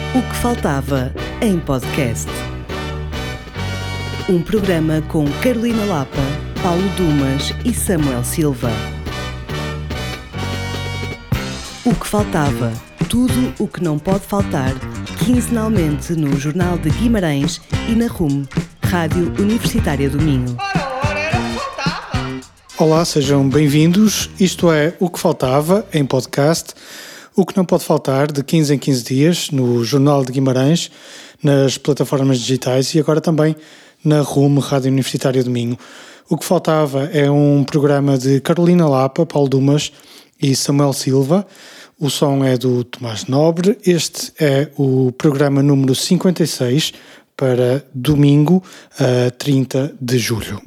O que faltava em podcast. Um programa com Carolina Lapa, Paulo Dumas e Samuel Silva. O que faltava. Tudo o que não pode faltar, quinzenalmente no Jornal de Guimarães e na RUM, Rádio Universitária do Minho. Olá, sejam bem-vindos. Isto é O que Faltava em podcast. O que não pode faltar de 15 em 15 dias no Jornal de Guimarães, nas plataformas digitais e agora também na RUM, Rádio Universitária do Minho. O que faltava é um programa de Carolina Lapa, Paulo Dumas e Samuel Silva. O som é do Tomás Nobre. Este é o programa número 56 para domingo, 30 de julho.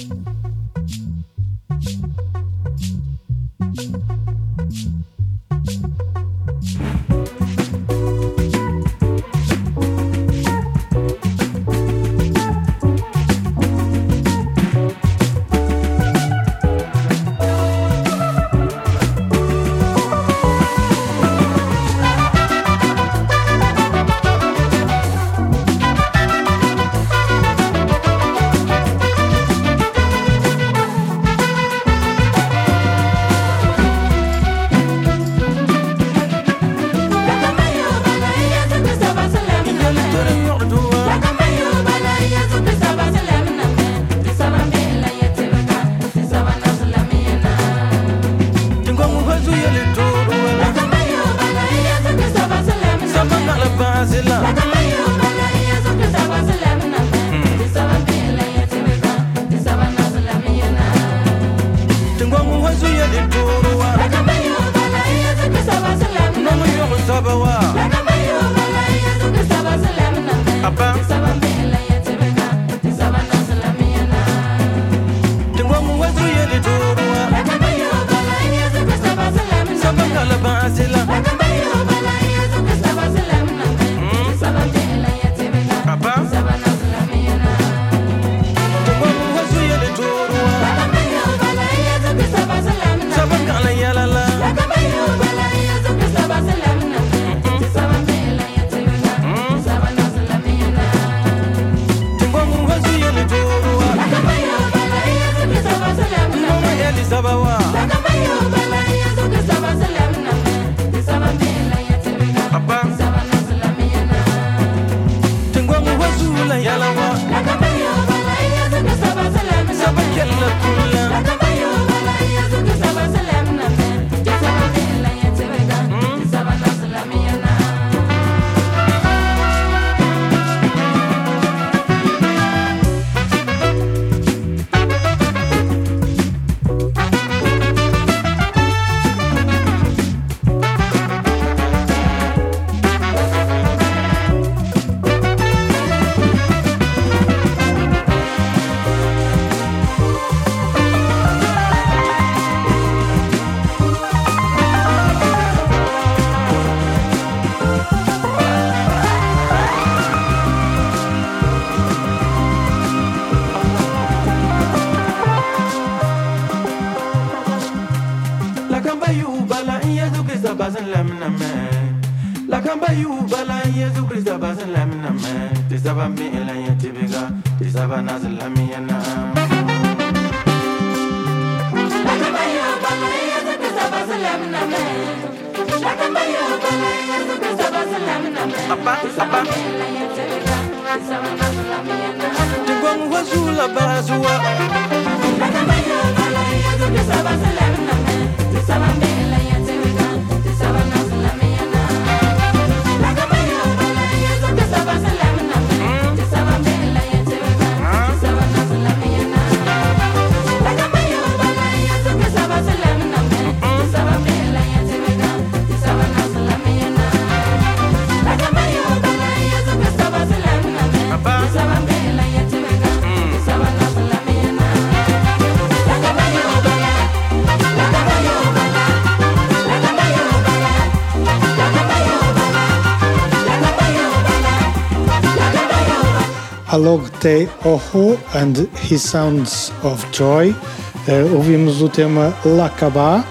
Alog Te Oho and His Sounds of Joy. Ouvimos o tema Lakaba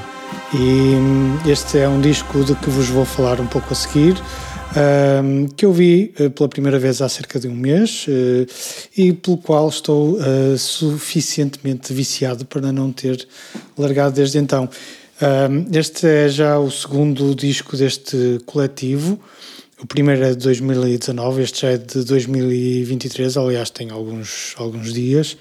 E este é um disco de que vos vou falar um pouco a seguir, que eu vi pela primeira vez há cerca de um mês e pelo qual estou suficientemente viciado para não ter largado desde então. Este é já o segundo disco deste coletivo. O primeiro é de 2019, este já é de 2023, aliás tem alguns dias.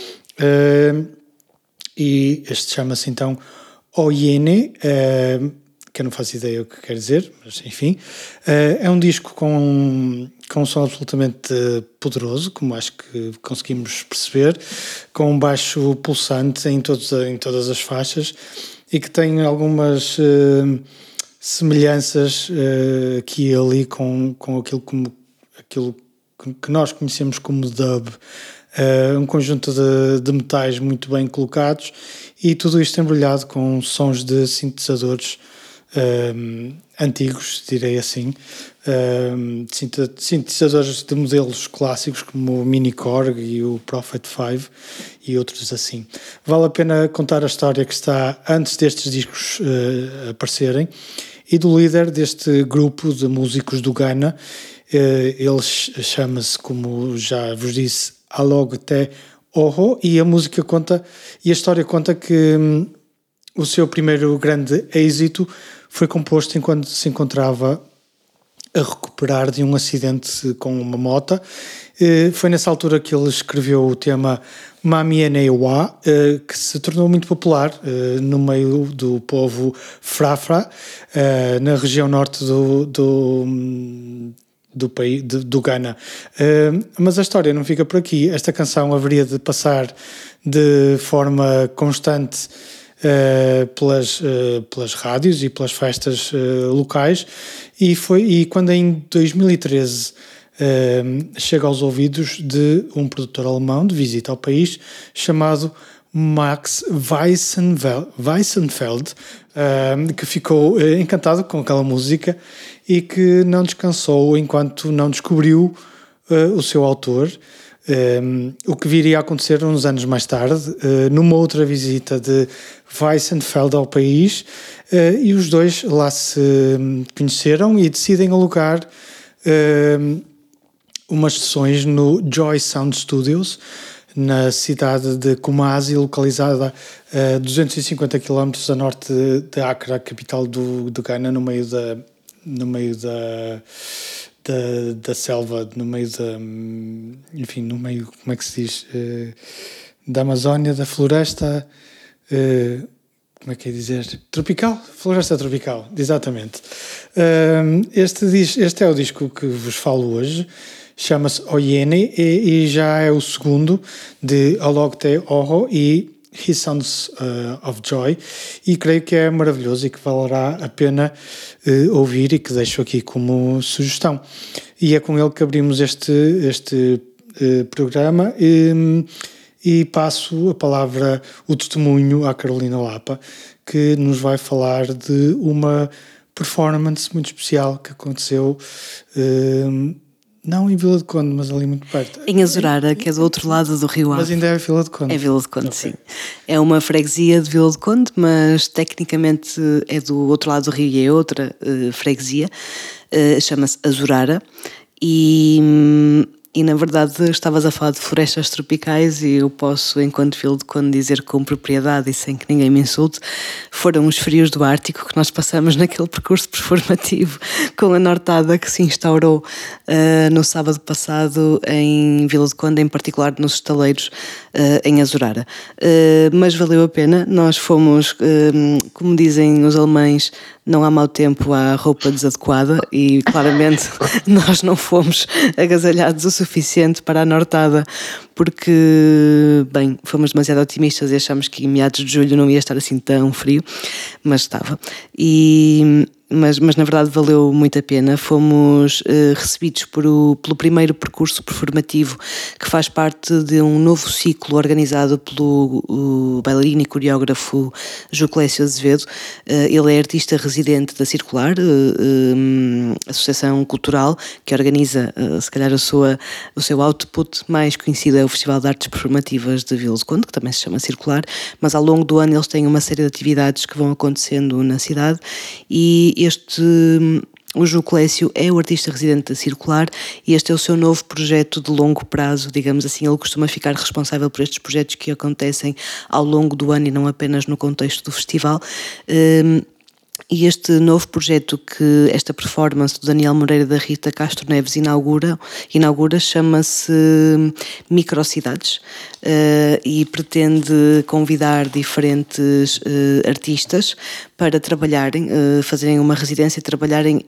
E este chama-se então Oyene, que eu não faço ideia o que quer dizer, mas enfim. É um disco com um som absolutamente poderoso, como acho que conseguimos perceber, com um baixo pulsante em todas as faixas e que tem algumas semelhanças aqui e ali com aquilo que nós conhecemos como dub. Um conjunto de metais muito bem colocados e tudo isto embrulhado com sons de sintetizadores antigos, direi assim, sintetizadores de modelos clássicos como o Mini Korg e o Prophet 5 e outros assim. Vale a pena contar a história que está antes destes discos aparecerem e do líder deste grupo de músicos do Ghana. Ele chama-se, como já vos disse, Alog Te Oro, e a história conta que o seu primeiro grande êxito foi composto enquanto se encontrava a recuperar de um acidente com uma moto. Foi nessa altura que ele escreveu o tema Mami Enewa, que se tornou muito popular no meio do povo Frafra, na região norte do Ghana. Mas a história não fica por aqui. Esta canção haveria de passar de forma constante pelas rádios e pelas festas locais e quando em 2013 chega aos ouvidos de um produtor alemão de visita ao país chamado Max Weissenfeld, que ficou encantado com aquela música e que não descansou enquanto não descobriu o seu autor, o que viria a acontecer uns anos mais tarde, numa outra visita de Weissenfeld ao país, e os dois lá se conheceram e decidem alugar umas sessões no Joy Sound Studios, na cidade de Kumasi, localizada a 250 km a norte de Accra, capital do Ghana, no meio da selva, no meio como é que se diz, da Amazónia, da floresta, como é que é dizer? Tropical? Floresta tropical, exatamente. Este é o disco que vos falo hoje. Chama-se Oyene e já é o segundo de Alog Te Oro e His Sounds of Joy, e creio que é maravilhoso e que valerá a pena ouvir e que deixo aqui como sugestão. E é com ele que abrimos este programa e passo a palavra, o testemunho à Carolina Lapa, que nos vai falar de uma performance muito especial que aconteceu não em Vila de Conde, mas ali muito perto. Em Azurara, que é do outro lado do Rio Ave. Mas ainda é Vila de Conde. É Vila de Conde, okay. Sim. É uma freguesia de Vila de Conde, mas tecnicamente é do outro lado do rio e é outra freguesia. Chama-se Azurara e na verdade estavas a falar de florestas tropicais e eu posso, enquanto Vila de Conde, dizer com propriedade e sem que ninguém me insulte, foram os frios do Ártico que nós passamos naquele percurso performativo com a nortada que se instaurou no sábado passado em Vila de Conde, em particular nos estaleiros em Azurara. Mas valeu a pena, nós fomos, como dizem os alemães, não há mau tempo, há roupa desadequada e claramente nós não fomos agasalhados o suficiente para a nortada porque, bem, fomos demasiado otimistas e achámos que em meados de julho não ia estar assim tão frio, mas estava. E mas na verdade valeu muito a pena. Fomos recebidos pelo primeiro percurso performativo, que faz parte de um novo ciclo organizado pelo bailarino e coreógrafo Juclésio Azevedo. Ele é artista residente da Circular, associação cultural que organiza, se calhar, o seu output mais conhecido é o Festival de Artes Performativas de Vila do Conde, que também se chama Circular, mas ao longo do ano eles têm uma série de atividades que vão acontecendo na cidade, e o Juclésio é o artista residente da Circular e este é o seu novo projeto de longo prazo, digamos assim. Ele costuma ficar responsável por estes projetos que acontecem ao longo do ano e não apenas no contexto do festival. E este novo projeto que esta performance do Daniel Moreira e da Rita Castro Neves inaugura chama-se Microcidades, e pretende convidar diferentes artistas para trabalharem, fazerem uma residência e trabalharem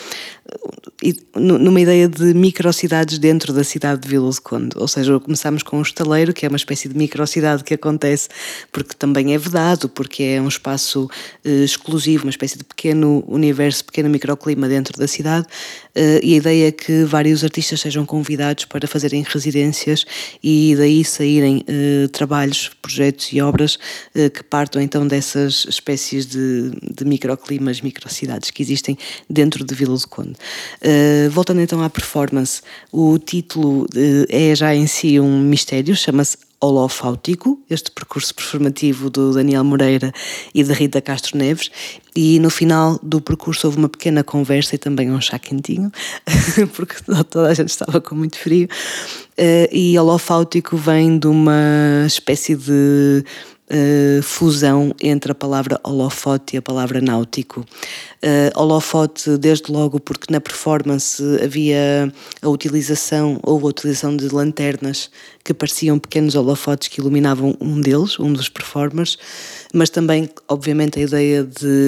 numa ideia de microcidades dentro da cidade de Vila do Conde. Ou seja, começamos com um estaleiro, que é uma espécie de microcidade que acontece porque também é vedado, porque é um espaço exclusivo, uma espécie de pequeno universo, pequeno microclima dentro da cidade, e a ideia é que vários artistas sejam convidados para fazerem residências e daí saírem trabalhos, projetos e obras que partam então dessas espécies de microclimas, microcidades que existem dentro de Vila do Conde. Voltando então à performance, o título é já em si um mistério, chama-se Holofáutico, este percurso performativo do Daniel Moreira e da Rita Castro Neves, e no final do percurso houve uma pequena conversa e também um chá quentinho, porque toda a gente estava com muito frio, e holofáutico vem de uma espécie de fusão entre a palavra holofote e a palavra náutico. Holofote desde logo porque na performance havia houve a utilização de lanternas que pareciam pequenos holofotes que iluminavam um dos performers, mas também obviamente a ideia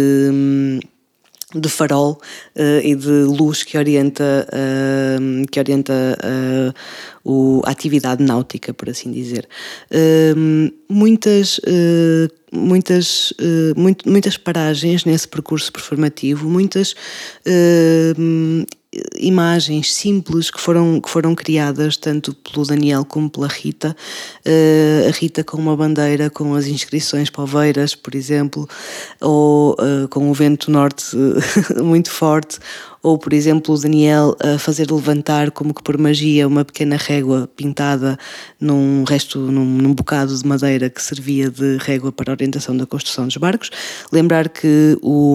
de farol e de luz que orienta a atividade náutica, por assim dizer. Muitas paragens nesse percurso performativo, muitas imagens simples que foram criadas tanto pelo Daniel como pela Rita. A Rita com uma bandeira com as inscrições Poveiras, por exemplo, ou com o vento norte muito forte, ou por exemplo o Daniel a fazer levantar como que por magia uma pequena régua pintada num bocado de madeira que servia de régua para a orientação da construção dos barcos. Lembrar que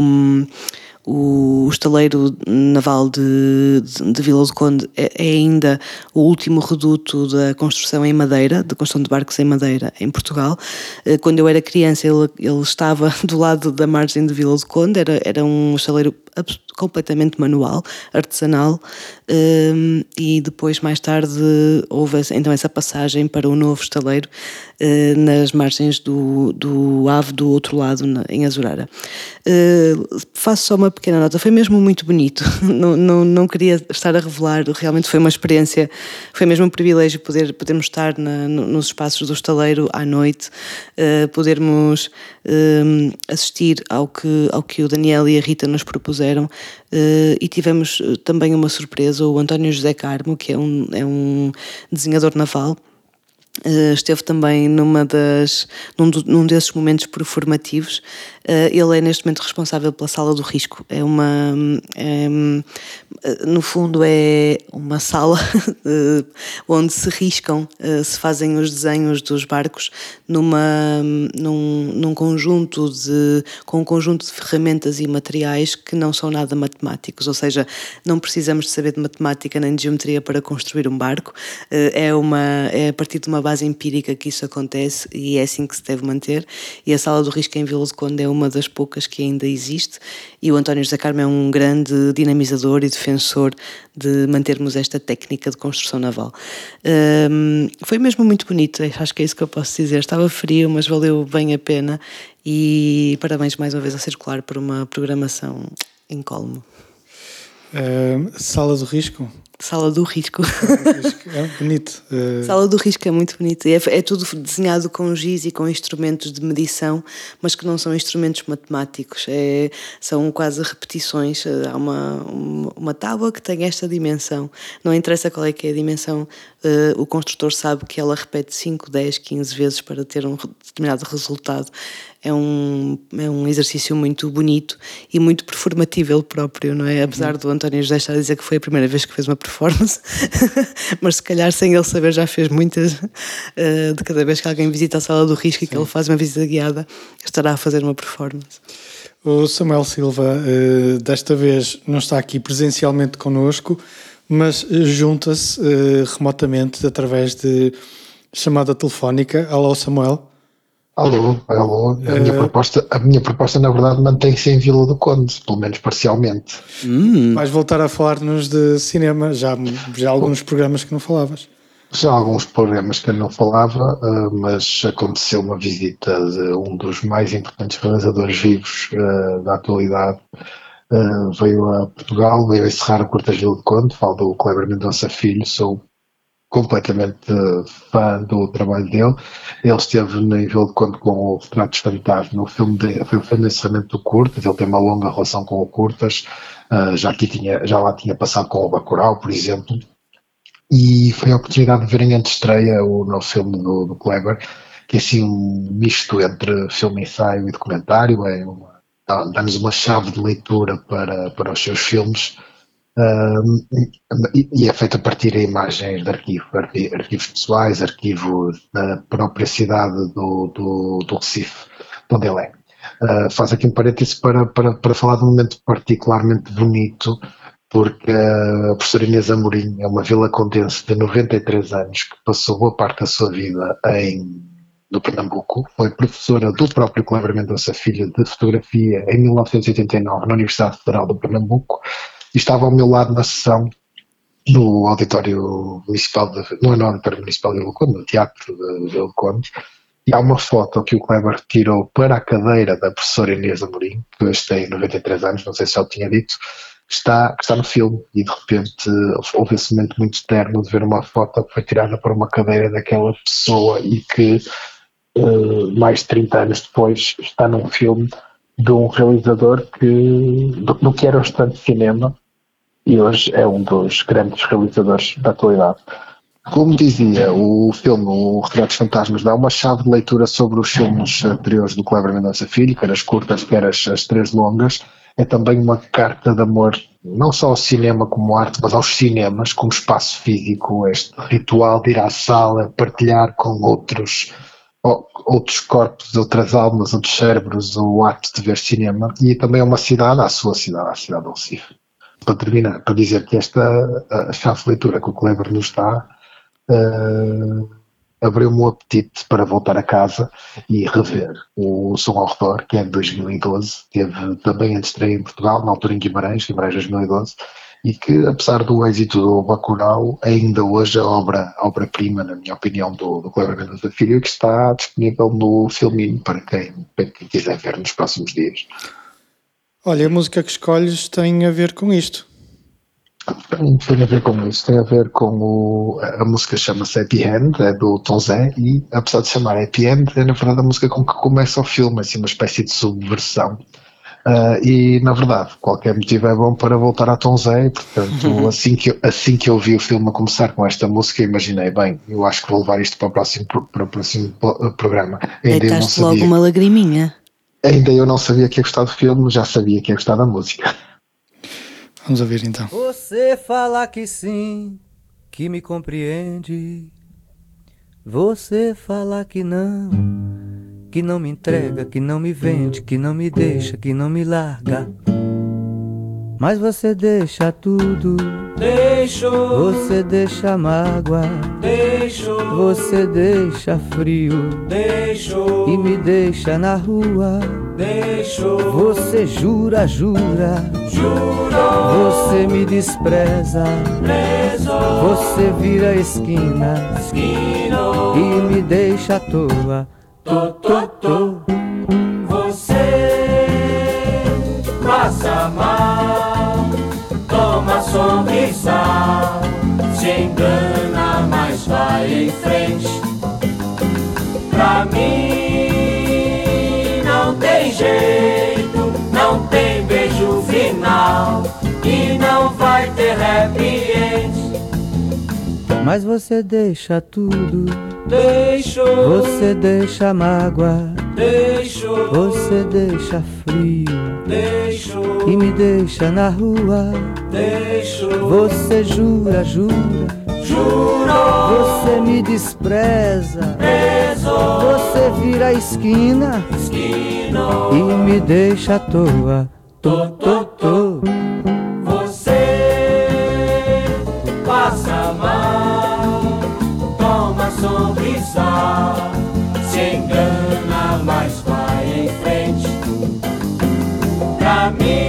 o estaleiro naval de Vila do Conde é ainda o último reduto da construção em madeira, da construção de barcos em madeira em Portugal. Quando eu era criança ele estava do lado da margem de Vila do Conde, era um estaleiro completamente manual, artesanal, e depois mais tarde houve então essa passagem para o novo estaleiro nas margens do Ave, do outro lado, em Azurara. Faço só uma pequena nota, foi mesmo muito bonito, não queria estar a revelar, realmente foi uma experiência, foi mesmo um privilégio podermos estar nos espaços do estaleiro à noite, podermos assistir ao que o Daniel e a Rita nos propuseram, e tivemos também uma surpresa. O António José Carmo, que é um desenhador naval, esteve também num desses momentos performativos. Ele é neste momento responsável pela Sala do Risco. No fundo é uma sala onde se riscam, se fazem os desenhos dos barcos com um conjunto de ferramentas e materiais que não são nada matemáticos, ou seja, não precisamos de saber de matemática nem de geometria para construir um barco. É a partir de uma base empírica que isso acontece e é assim que se deve manter, e a Sala do Risco em Vila do Conde é uma das poucas que ainda existe, e o António José Carmo é um grande dinamizador e defensor de mantermos esta técnica de construção naval. Foi mesmo muito bonito, acho que é isso que eu posso dizer. Estava frio, mas valeu bem a pena, e parabéns mais uma vez à Circular por uma programação incólume. Sala do Risco. Sala do Risco. É bonito. Sala do Risco é muito bonito. É tudo desenhado com giz e com instrumentos de medição, mas que não são instrumentos matemáticos. São quase repetições. Há uma tábua que tem esta dimensão. Não interessa qual é que é a dimensão. O construtor sabe que ela repete 5, 10, 15 vezes para ter um determinado resultado. É um exercício muito bonito e muito performativo ele próprio, não é? Apesar do António José estar a dizer que foi a primeira vez que fez uma performance, mas se calhar sem ele saber já fez muitas. De cada vez que alguém visita a Sala do Risco e que ele faz uma visita guiada, estará a fazer uma performance. O Samuel Silva desta vez não está aqui presencialmente connosco, mas junta-se remotamente através de chamada telefónica. Alô, Samuel. Alô. A minha proposta, na verdade, mantém-se em Vila do Conde, pelo menos parcialmente. Vais voltar a falar-nos de cinema, já há alguns programas que não falavas. Já há alguns programas que eu não falava, mas aconteceu uma visita de um dos mais importantes realizadores vivos da atualidade. Veio a Portugal, veio a encerrar o Curtas Vila do Conde, falo do Kleber Mendonça Filho, sou completamente fã do trabalho dele. Ele esteve no Vila do Conde com o Retratos Fantasma, no filme foi o filme de encerramento do Curtas. Ele tem uma longa relação com o Curtas, já lá tinha passado com o Bacurau, por exemplo, e foi a oportunidade de ver em antestreia o novo filme do Kleber, que é assim um misto entre filme ensaio e documentário. Dá-nos uma chave de leitura para os seus filmes. E é feito a partir de imagens de arquivos pessoais, arquivos da própria cidade do Recife, de onde ele é. Faz aqui um parêntese para falar de um momento particularmente bonito, porque a professora Inês Amorim é uma vilacondense de 93 anos que passou boa parte da sua vida no Pernambuco. Foi professora do próprio Kleber Mendonça Filho de fotografia em 1989 na Universidade Federal do Pernambuco. E estava ao meu lado na sessão no Auditório Municipal, não é no Auditório Municipal de Vila do Conde, no Teatro de Vila do Conde, e há uma foto que o Kleber tirou para a cadeira da professora Inês Amorim, que hoje tem 93 anos, não sei se já o tinha dito, que está no filme, e de repente houve esse momento muito terno de ver uma foto que foi tirada para uma cadeira daquela pessoa e que mais de 30 anos depois está num filme de um realizador do que era o estante de cinema, e hoje é um dos grandes realizadores da atualidade. Como dizia, o filme O Retratos Fantasmas dá uma chave de leitura sobre os filmes anteriores do Kleber Mendonça Filho, quer as curtas, quer as três longas. É também uma carta de amor, não só ao cinema como arte, mas aos cinemas como espaço físico, este ritual de ir à sala, partilhar com outros corpos, outras almas, outros cérebros, o ato de ver cinema. E também é uma cidade, a cidade do Recife. Para terminar, para dizer que a chave de leitura que o Kleber nos dá abriu-me o apetite para voltar a casa e rever o Som ao Redor, que é de 2012, teve também a estreia em Portugal, na altura em Guimarães 2012, e que, apesar do êxito do Bacurau, ainda hoje é a obra-prima, na minha opinião, do Kleber Mendonça Filho, que está disponível no Filminho para quem quiser ver nos próximos dias. Olha, a música que escolhes tem a ver com isto. Tem a ver com isso, tem a ver com a música chama-se Happy End, é do Tom Zé, e apesar de chamar Happy End, é na verdade a música com que começa o filme, assim, uma espécie de subversão. E na verdade, qualquer motivo é bom para voltar a Tom Zé, e, portanto, assim que eu vi o filme a começar com esta música, imaginei, bem, eu acho que vou levar isto para o próximo programa. Deitaste logo uma lagriminha. Ainda eu não sabia que ia gostar do filme, já sabia que ia gostar da música. Vamos ouvir então. Você fala que sim, que me compreende. Você fala que não me entrega, que não me vende, que não me deixa, que não me larga. Mas você deixa tudo. Deixou. Você deixa mágoa. Deixou. Você deixa frio. Deixou. E me deixa na rua. Deixou. Você jura. Jurou. Você me despreza. Prezou. Você vira esquina. Esquinou. E me deixa à toa. Tô. Você passa mal. Toma se engana, mas vai em frente. Pra mim não tem jeito, não tem beijo final e não vai ter happy end. Mas você deixa tudo, Deixou, você deixa mágoa, deixou, você deixa frio deixou, e me deixa na rua. deixou, Você jura, jura, jurou, você me despreza, prezou, você vira a esquina esquinou. e me deixa à toa. Tô. Você passa mal, toma sorrisal, se engana, mas vai em frente. Pra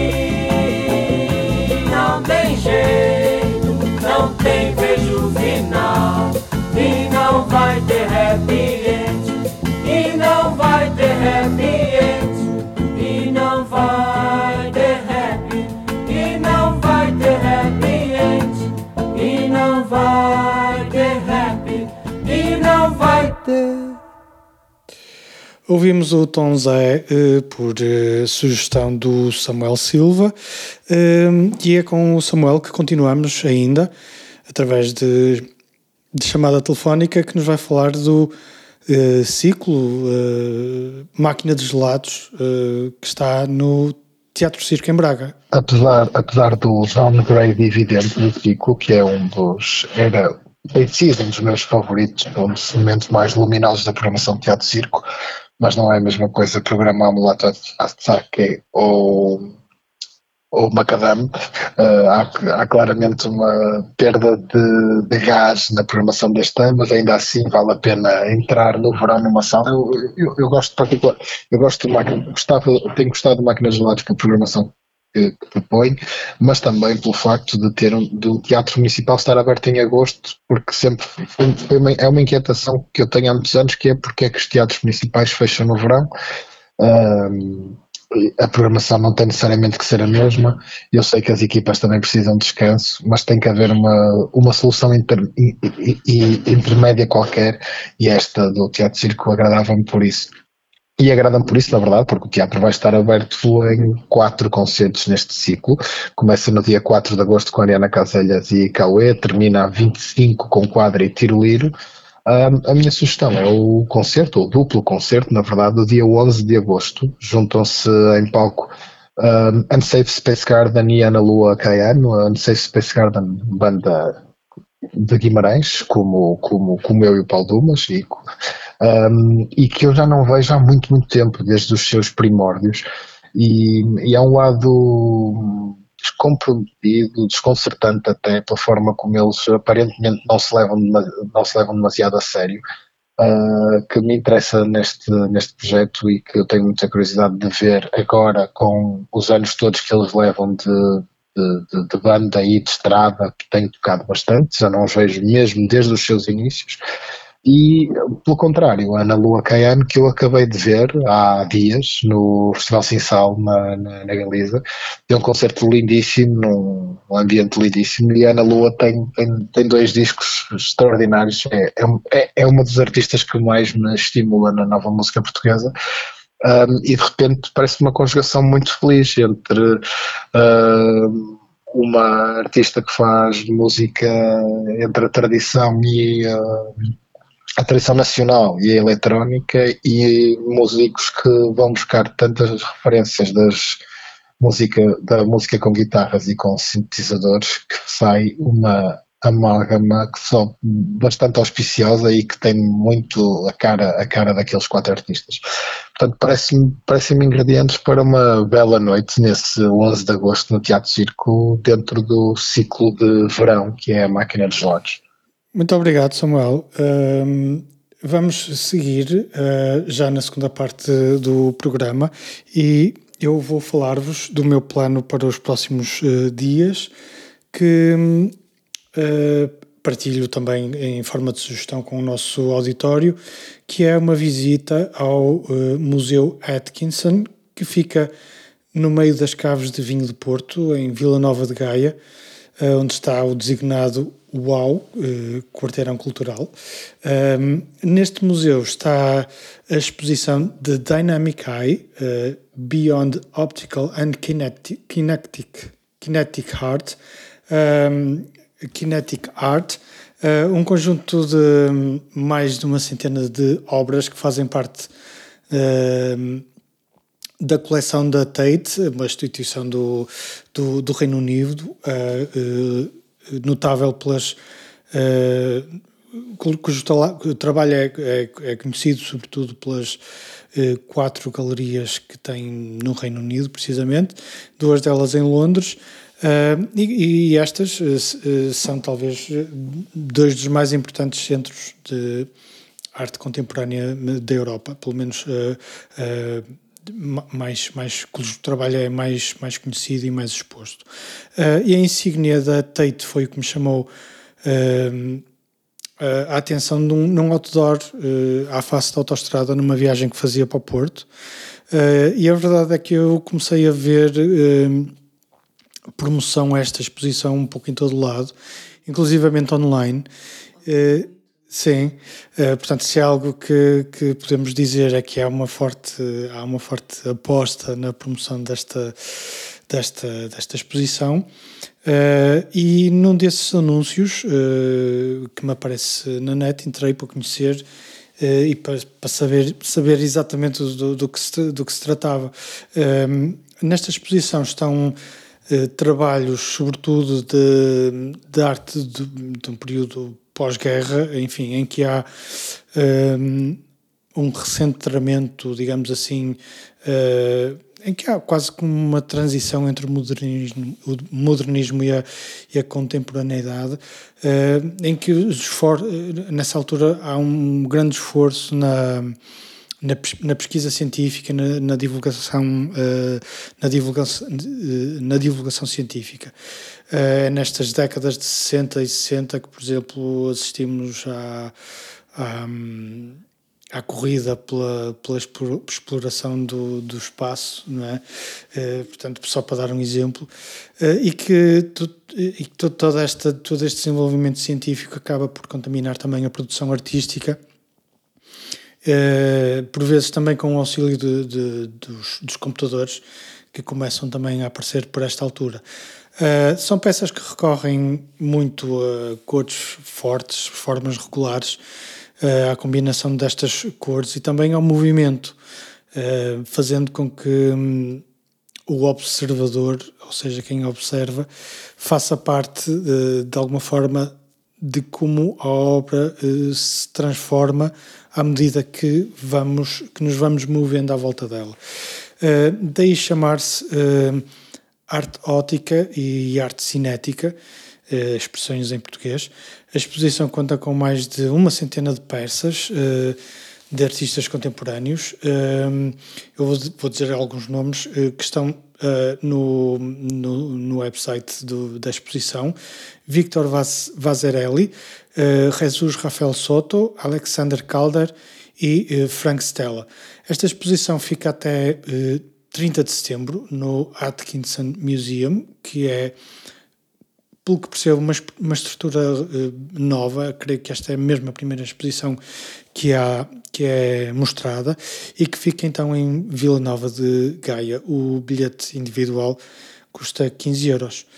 mim não tem jeito, não tem beijo final e não vai ter happy end, e não vai ter happy end, e não vai ter happy, e não vai ter happy end, e não vai ter happy, e não vai ter. Ouvimos o Tom Zé por sugestão do Samuel Silva, e é com o Samuel que continuamos ainda, através de chamada telefónica, que nos vai falar do ciclo Máquina de Gelados, que está no Teatro Circo em Braga. Apesar do downgrade evidente do ciclo, que é tem sido um dos meus favoritos, um dos momentos mais luminosos da programação de Teatro Circo, mas não é a mesma coisa programar Mulata Sake ou Macadame. Há claramente uma perda de gás na programação deste ano, mas ainda assim vale a pena entrar no verão numa sala. Eu gosto de particular, eu gosto de máquina, tenho gostado de Máquinas de Gelados pela programação que propõe, mas também pelo facto de o Teatro Municipal estar aberto em agosto, porque sempre é uma inquietação que eu tenho há muitos anos, que é porque é que os teatros municipais fecham no verão. A programação não tem necessariamente que ser a mesma. Eu sei que as equipas também precisam de descanso, mas tem que haver uma solução intermédia qualquer, e esta do Teatro Circo agradava-me por isso. E agrada-me por isso, na verdade, porque o teatro vai estar aberto em 4 concertos neste ciclo. Começa no dia 4 de agosto com a Ariana Caselhas e Cauê, termina a 25 com Quadra e Tiroliro. A minha sugestão é o concerto, ou duplo concerto, na verdade, do dia 11 de agosto. Juntam-se em palco Unsafe Space Garden e Ana Lua Caiano. A Unsafe Space Garden, banda de Guimarães, como eu e o Paulo Dumas, e que eu já não vejo há muito, muito tempo, desde os seus primórdios, e há um lado descomprometido, desconcertante até, pela forma como eles aparentemente não se levam demasiado a sério, que me interessa neste projeto, e que eu tenho muita curiosidade de ver agora, com os anos todos que eles levam de banda e de estrada, que tenho tocado bastante, já não os vejo mesmo desde os seus inícios. E, pelo contrário, a Ana Lua Caiano, que eu acabei de ver há dias no Festival Sinsal na Galiza, tem um concerto lindíssimo, num ambiente lindíssimo, e a Ana Lua tem 2 discos extraordinários. É uma das artistas que mais me estimula na nova música portuguesa. E de repente parece uma conjugação muito feliz entre uma artista que faz música entre a tradição e a tradição nacional e a eletrónica, e músicos que vão buscar tantas referências da música com guitarras e com sintetizadores, que sai uma amálgama que só bastante auspiciosa e que tem muito a cara daqueles 4 artistas. Portanto, parece-me ingredientes para uma bela noite nesse 11 de agosto no Teatro Circo, dentro do ciclo de verão que é a Máquina de Gelados. Muito obrigado, Samuel. Vamos seguir já na segunda parte do programa, e eu vou falar-vos do meu plano para os próximos dias, que partilho também em forma de sugestão com o nosso auditório, que é uma visita ao Museu Atkinson, que fica no meio das Caves de Vinho de Porto, em Vila Nova de Gaia, onde está o designado UAU, Quarteirão Cultural. Neste museu está a exposição The Dynamic Eye, Beyond Optical and Kinetic Art, um conjunto de mais de uma centena de obras que fazem parte da coleção da Tate, uma instituição do Reino Unido, notável cujo trabalho é conhecido sobretudo pelas 4 galerias que tem no Reino Unido, precisamente, 2 delas em Londres, e estas são talvez 2 dos mais importantes centros de arte contemporânea da Europa, pelo menos cujo trabalho é mais conhecido e mais exposto. E a insígnia da Tate foi o que me chamou a atenção num outdoor à face da autoestrada, numa viagem que fazia para o Porto. E a verdade é que eu comecei a ver promoção a esta exposição um pouco em todo lado, inclusivamente online. Sim, portanto, se é algo que podemos dizer é que há uma forte aposta na promoção desta exposição, e num desses anúncios que me aparece na net, entrei para conhecer e para saber exatamente do que se tratava. Nesta exposição estão trabalhos, sobretudo de arte de um período pós-guerra, enfim, em que há um recentramento, digamos assim, em que há quase como uma transição entre o modernismo e a contemporaneidade, em que nessa altura há um grande esforço na pesquisa científica, na divulgação científica. Nestas décadas de 60 e 60 que, por exemplo, assistimos à corrida pela exploração do espaço, não é? Portanto, só para dar um exemplo, e que todo este desenvolvimento científico acaba por contaminar também a produção artística, por vezes também com o auxílio dos computadores, que começam também a aparecer por esta altura. São peças que recorrem muito a cores fortes, formas regulares, à combinação destas cores e também ao movimento, fazendo com que o observador, ou seja, quem observa, faça parte de alguma forma de como a obra se transforma à medida que nos vamos movendo à volta dela. Daí chamar-se arte ótica e arte cinética, expressões em português. A exposição conta com mais de uma centena de peças de artistas contemporâneos. Eu vou dizer alguns nomes que estão no website da exposição: Victor Vasarely, Jesus Rafael Soto, Alexander Calder e Frank Stella. Esta exposição fica até 30 de setembro no Atkinson Museum, que é, pelo que percebo, uma estrutura nova. Creio que esta é mesmo a primeira exposição que é mostrada, e que fica então em Vila Nova de Gaia. O bilhete individual custa 15 euros.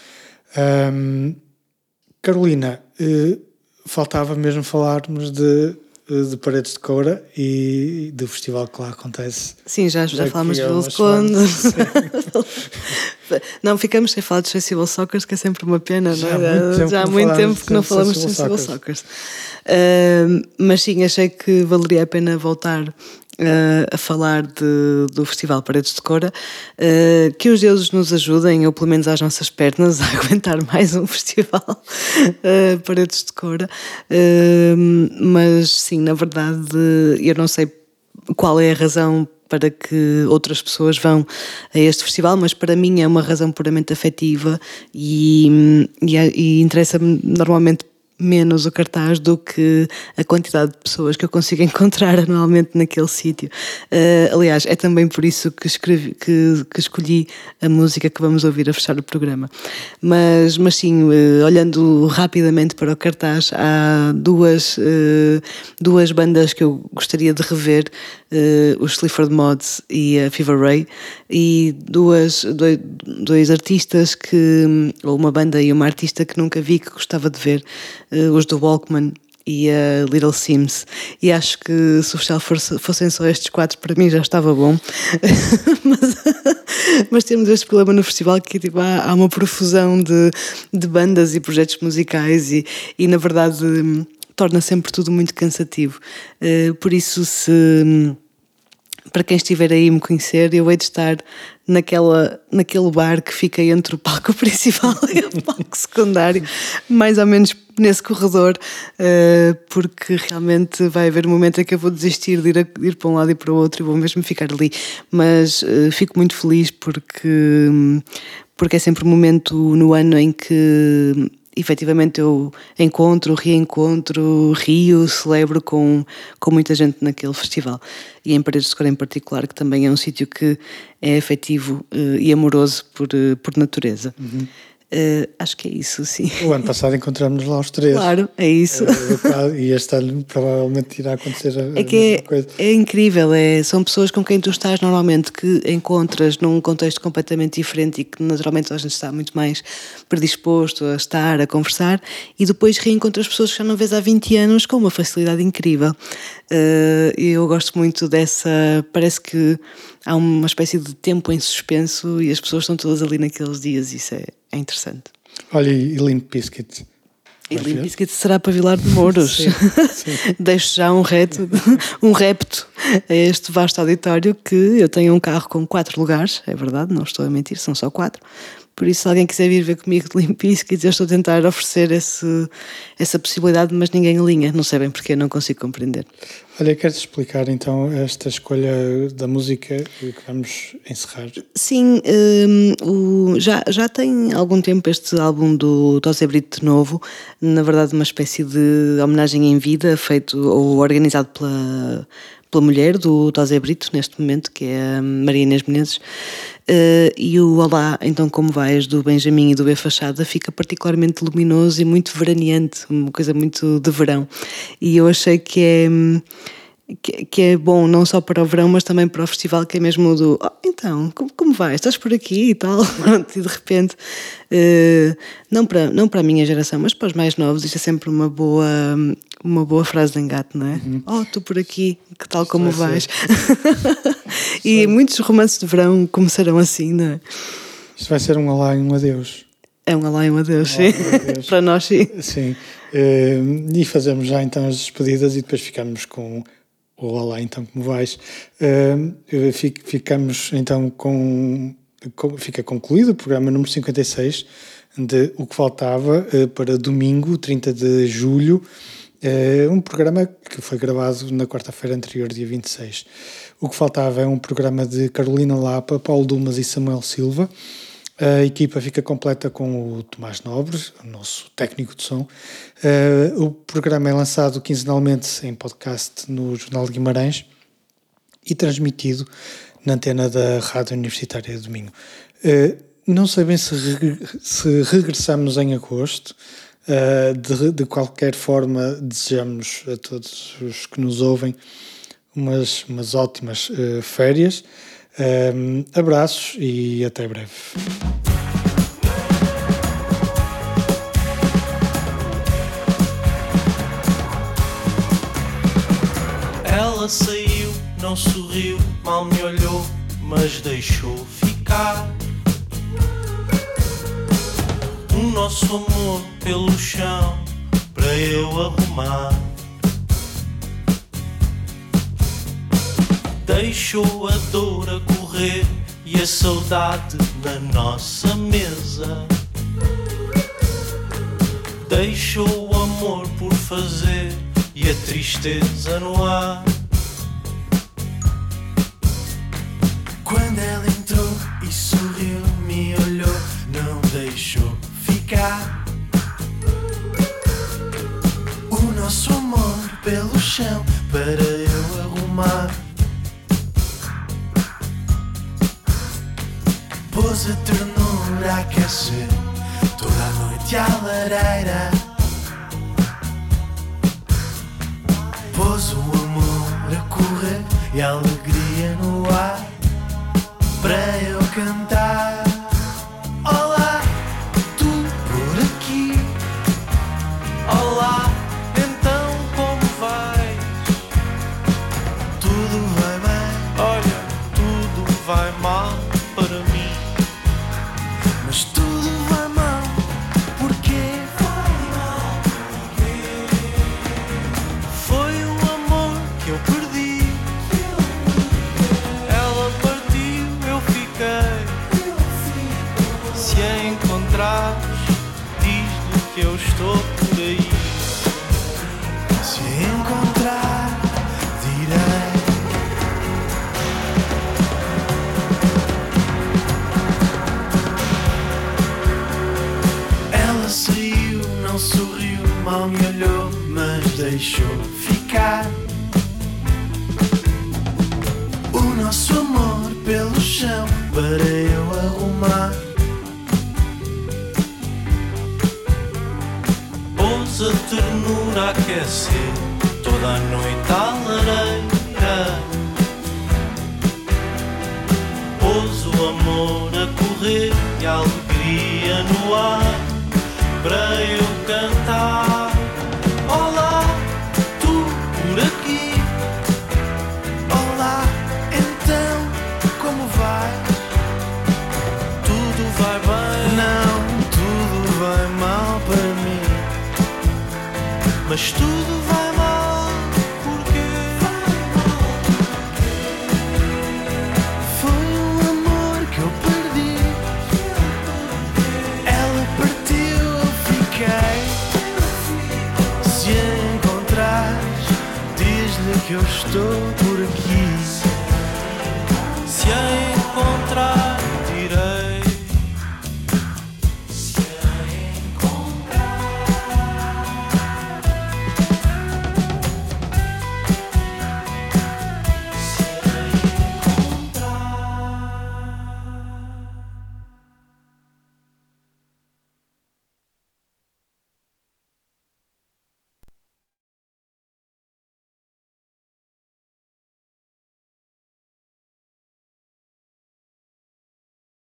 Carolina, faltava mesmo falarmos de Paredes de Coura e do festival que lá acontece. Sim, já falámos de Vila de Conde. Não, ficamos sem falar de Sensible Soccer, que é sempre uma pena, não é? Já há muito tempo que não falamos de Sensible Soccer. Mas sim, achei que valeria a pena voltar a falar do Festival Paredes de Coura, que os deuses nos ajudem, ou pelo menos às nossas pernas, a aguentar mais um festival Paredes de Coura. Mas sim, na verdade, eu não sei qual é a razão para que outras pessoas vão a este festival, mas para mim é uma razão puramente afetiva e interessa-me normalmente menos o cartaz do que a quantidade de pessoas que eu consigo encontrar anualmente naquele sítio. Aliás, é também por isso que escolhi a música que vamos ouvir a fechar o programa. Mas sim, olhando rapidamente para o cartaz, há duas bandas que eu gostaria de rever, os Sleaford Mods e a Fever Ray, e dois artistas ou uma banda e uma artista que nunca vi, que gostava de ver, os do Walkman e a Little Sims, e acho que se o festival fossem só estes 4, para mim já estava bom. mas temos este problema no festival, que tipo, há uma profusão de bandas e projetos musicais e na verdade torna sempre tudo muito cansativo. Por isso, para quem estiver aí me conhecer, eu hei de estar naquele bar que fica entre o palco principal e o palco secundário, mais ou menos nesse corredor, porque realmente vai haver um momento em que eu vou desistir de ir para um lado e para o outro e vou mesmo ficar ali. Mas fico muito feliz porque é sempre um momento no ano em que efetivamente eu reencontro, rio, celebro com muita gente naquele festival. E em Paredes de Cor em particular, que também é um sítio que é afetivo e amoroso por natureza. Uhum. Acho que é isso, sim. O ano passado encontramos lá os 3. Claro, é isso. E este ano provavelmente irá acontecer a mesma coisa. É incrível, são pessoas com quem tu estás normalmente, que encontras num contexto completamente diferente e que naturalmente a gente está muito mais predisposto a estar, a conversar, e depois reencontras pessoas que já não vês há 20 anos com uma facilidade incrível. Eu gosto muito parece que há uma espécie de tempo em suspenso e as pessoas estão todas ali naqueles dias, isso é interessante. Olha, e Limp Bizkit? E Limp Bizkit será para Vilar de Mouros. Sim. Deixo já um repto a este vasto auditório, que eu tenho um carro com 4 lugares, é verdade, não estou a mentir, são só 4. Por isso, se alguém quiser vir ver comigo de Limp Bizkit, eu estou a tentar oferecer essa possibilidade, mas ninguém alinha, não sei bem porque, não consigo compreender. Olha, queres explicar então esta escolha da música que vamos encerrar? Sim, já tem algum tempo este álbum do Tosé Brito novo, na verdade uma espécie de homenagem em vida, feito ou organizado pela mulher do Tosé Brito, neste momento, que é a Maria Inês Menezes, e o Olá, então como vais, do Benjamin e do B Fachada, fica particularmente luminoso e muito veraneante, uma coisa muito de verão, e eu achei que é bom não só para o verão, mas também para o festival, que é mesmo então, como vais? Estás por aqui e tal? E de repente, não para a minha geração, mas para os mais novos, isto é sempre uma boa frase de engate, não é? Uhum. Estou por aqui, que tal, como vais? E muitos romances de verão começaram assim, não é? Isto vai ser um olá e um adeus. É um olá e um adeus, sim. Para nós, sim. Sim. E fazemos já então as despedidas e depois ficamos com o olá, então como vais. Ficamos então fica concluído o programa número 56 de O que Faltava para domingo, 30 de julho. Um programa que foi gravado na quarta-feira anterior, dia 26. O que Faltava é um programa de Carolina Lapa, Paulo Dumas e Samuel Silva. A equipa fica completa com o Tomás Nobre, o nosso técnico de som. O programa é lançado quinzenalmente em podcast no Jornal de Guimarães e transmitido na antena da Rádio Universitária de domingo. Não sei bem se regressamos em agosto. De qualquer forma, desejamos a todos os que nos ouvem umas ótimas férias. Abraços e até breve. Ela saiu, não sorriu, mal me olhou, mas deixou ficar o nosso amor pelo chão para eu arrumar. Deixou a dor a correr e a saudade na nossa mesa. Deixou o amor por fazer e a tristeza no ar. Quando ela entrou e sorriu, me olhou, não deixou ficar. pelo chão para eu arrumar. Pôs a ternura a aquecer toda a noite à lareira. Pôs o amor a correr e a alegria no ar para eu cantar. Olá, tu por aqui. Olá, então como vais? Tudo vai bem? Olha, tudo vai mal para mim. Mas tudo vai mal, porquê? Vai mal, porquê? Foi o amor que eu perdi. Ela partiu, eu fiquei. Se a encontrares, diz-lhe que eu estou por aí. Se a encontrar, direi. Ela saiu, não sorriu, mal me olhou, mas deixou ficar o nosso amor pelo chão para eu arrumar. Pôs a ternura a aquecer toda a noite à lareira. Pôs o amor a correr e a alegria no ar para eu cantar. Olá, tu por aqui. Olá, então como vais? Tudo vai bem? Não, tudo vai mal para mim. Mas tudo vai mal, porquê? Foi o amor que eu perdi. Ela partiu, eu fiquei. Se a encontrares, diz-lhe que eu estou por aqui.